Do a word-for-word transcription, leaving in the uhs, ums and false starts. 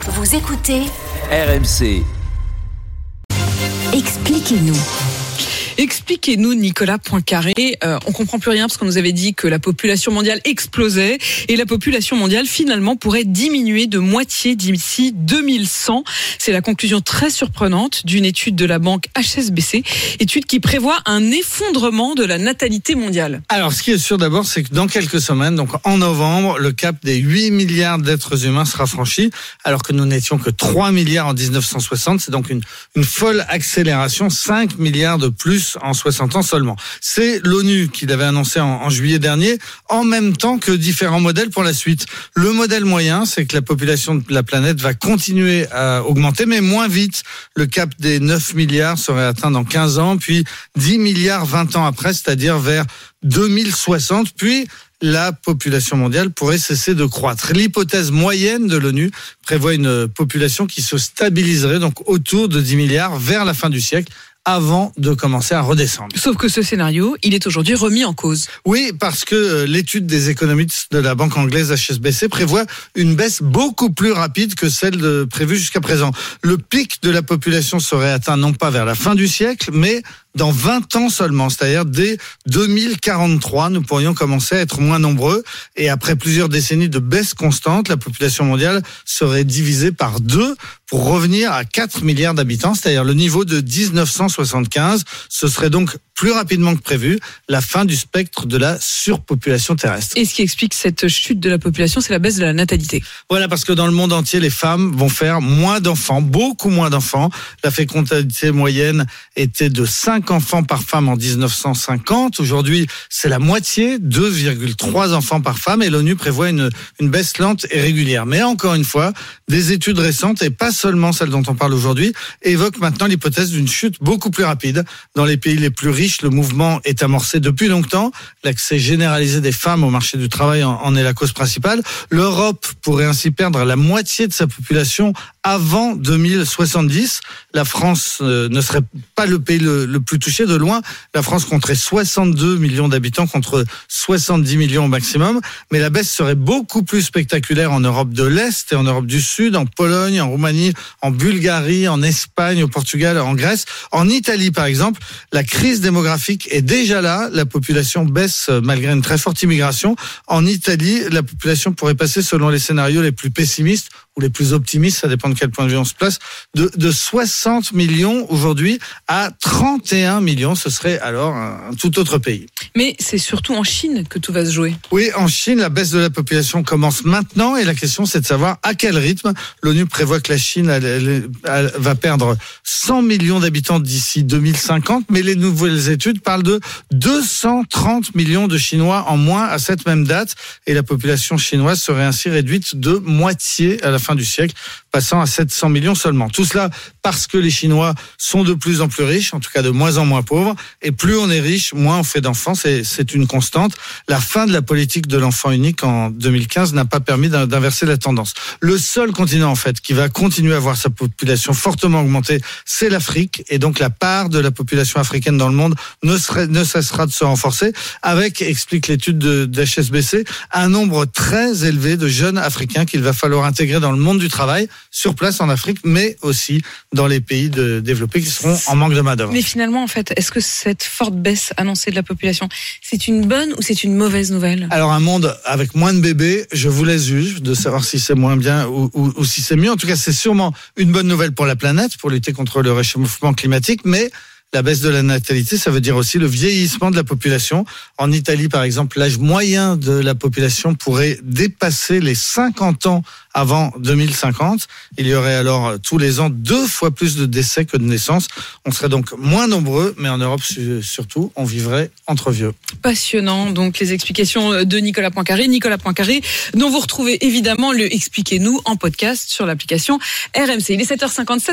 Vous écoutez R M C. Expliquez-nous. Expliquez-nous, Nicolas Poincaré. Euh, on comprend plus rien parce qu'on nous avait dit que la population mondiale explosait et la population mondiale finalement pourrait diminuer de moitié d'ici deux mille cent. C'est la conclusion très surprenante d'une étude de la banque H S B C, étude qui prévoit un effondrement de la natalité mondiale. Alors, ce qui est sûr d'abord, c'est que dans quelques semaines, donc en novembre, le cap des huit milliards d'êtres humains sera franchi, alors que nous n'étions que trois milliards en dix-neuf cent soixante. C'est donc une, une folle accélération, cinq milliards de plus en soixante ans seulement. C'est l'ONU qui l'avait annoncé en, en juillet dernier, en même temps que différents modèles pour la suite. Le modèle moyen, c'est que la population de la planète va continuer à augmenter, mais moins vite. Le cap des neuf milliards serait atteint dans quinze ans, puis dix milliards vingt ans après, c'est-à-dire vers deux mille soixante, puis la population mondiale pourrait cesser de croître. L'hypothèse moyenne de l'ONU prévoit une population qui se stabiliserait donc autour de dix milliards vers la fin du siècle, avant de commencer à redescendre. Sauf que ce scénario, il est aujourd'hui remis en cause. Oui, parce que l'étude des économistes de la banque anglaise H S B C prévoit une baisse beaucoup plus rapide que celle de, prévue jusqu'à présent. Le pic de la population serait atteint non pas vers la fin du siècle, mais dans vingt ans seulement, c'est-à-dire dès deux mille quarante-trois, nous pourrions commencer à être moins nombreux. Et après plusieurs décennies de baisse constante, la population mondiale serait divisée par deux pour revenir à quatre milliards d'habitants, c'est-à-dire le niveau de dix-neuf cent soixante-quinze. Ce serait donc plus rapidement que prévu la fin du spectre de la surpopulation terrestre. Et ce qui explique cette chute de la population, c'est la baisse de la natalité. Voilà, parce que dans le monde entier, les femmes vont faire moins d'enfants, beaucoup moins d'enfants. La fécondité moyenne était de cinq enfants par femme en dix-neuf cent cinquante. Aujourd'hui, c'est la moitié, deux virgule trois enfants par femme, et l'ONU prévoit une, une baisse lente et régulière. Mais encore une fois, des études récentes, et pas seulement celles dont on parle aujourd'hui, évoquent maintenant l'hypothèse d'une chute beaucoup plus rapide. Dans les pays les plus riches, le mouvement est amorcé depuis longtemps. L'accès généralisé des femmes au marché du travail en, en est la cause principale. L'Europe pourrait ainsi perdre la moitié de sa population avant deux mille soixante-dix. La France euh, ne serait pas le pays le, le plus touché de loin. La France compterait soixante-deux millions d'habitants contre soixante-dix millions au maximum. Mais la baisse serait beaucoup plus spectaculaire en Europe de l'Est et en Europe du Sud, en Pologne, en Roumanie, en Bulgarie, en Espagne, au Portugal, en Grèce. En Italie, par exemple, la crise démographique est déjà là. La population baisse malgré une très forte immigration. En Italie, la population pourrait passer, selon les scénarios les plus pessimistes ou les plus optimistes, ça dépend de quel point de vue on se place, de, de soixante millions aujourd'hui à trente et un millions. Ce serait alors un, un tout autre pays. Mais c'est surtout en Chine que tout va se jouer. Oui, en Chine, la baisse de la population commence maintenant et la question, c'est de savoir à quel rythme. L'ONU prévoit que la Chine elle, elle, elle va perdre cent millions d'habitants d'ici deux mille cinquante, mais les nouvelles études parlent de deux cent trente millions de Chinois en moins à cette même date, et la population chinoise serait ainsi réduite de moitié à la fin du siècle, passant à sept cents millions seulement. Tout cela parce que les Chinois sont de plus en plus riches, en tout cas de moins en moins pauvres, et plus on est riche, moins on fait d'enfants, c'est, c'est une constante. La fin de la politique de l'enfant unique en deux mille quinze n'a pas permis d'inverser la tendance. Le seul continent en fait qui va continuer à voir sa population fortement augmenter, c'est l'Afrique, et donc la part de la population africaine dans le monde ne, serait, ne cessera de se renforcer, avec, explique l'étude de, de H S B C, un nombre très élevé de jeunes Africains qu'il va falloir intégrer dans le monde du travail, sur place en Afrique, mais aussi dans les pays de, développés qui seront en manque de main-d'œuvre. Mais finalement, en fait, est-ce que cette forte baisse annoncée de la population, c'est une bonne ou c'est une mauvaise nouvelle ? Alors, un monde avec moins de bébés, je vous laisse juger de savoir si c'est moins bien ou, ou, ou si c'est mieux. En tout cas, c'est sûrement une bonne nouvelle pour la planète, pour lutter contre le réchauffement climatique, mais la baisse de la natalité, ça veut dire aussi le vieillissement de la population. En Italie, par exemple, l'âge moyen de la population pourrait dépasser les cinquante ans avant deux mille cinquante. Il y aurait alors tous les ans deux fois plus de décès que de naissances. On serait donc moins nombreux, mais en Europe surtout, on vivrait entre vieux. Passionnant, donc les explications de Nicolas Poincaré. Nicolas Poincaré, dont vous retrouvez évidemment le Expliquez-nous en podcast sur l'application R M C. Il est sept heures cinquante-sept.